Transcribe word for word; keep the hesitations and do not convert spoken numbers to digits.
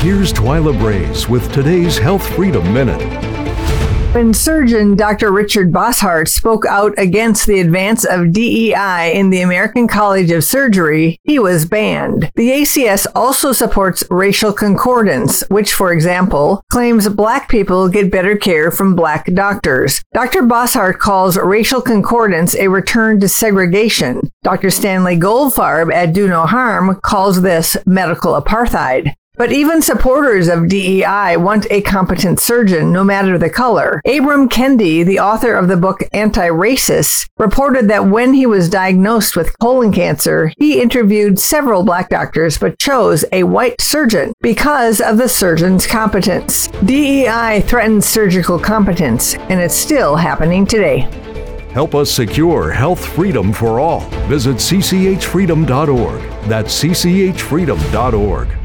Here's Twyla Braze with today's Health Freedom Minute. When surgeon Doctor Richard Bosshart spoke out against the advance of D E I in the American College of Surgery, he was banned. The A C S also supports racial concordance, which, for example, claims black people get better care from black doctors. Doctor Bosshart calls racial concordance a return to segregation. Doctor Stanley Goldfarb at Do No Harm calls this medical apartheid. But even supporters of D E I want a competent surgeon, no matter the color. Abram Kendi, the author of the book Anti-Racist, reported that when he was diagnosed with colon cancer, he interviewed several black doctors but chose a white surgeon because of the surgeon's competence. D E I threatens surgical competence, and it's still happening today. Help us secure health freedom for all. Visit c c h freedom dot org. That's c c h freedom dot org.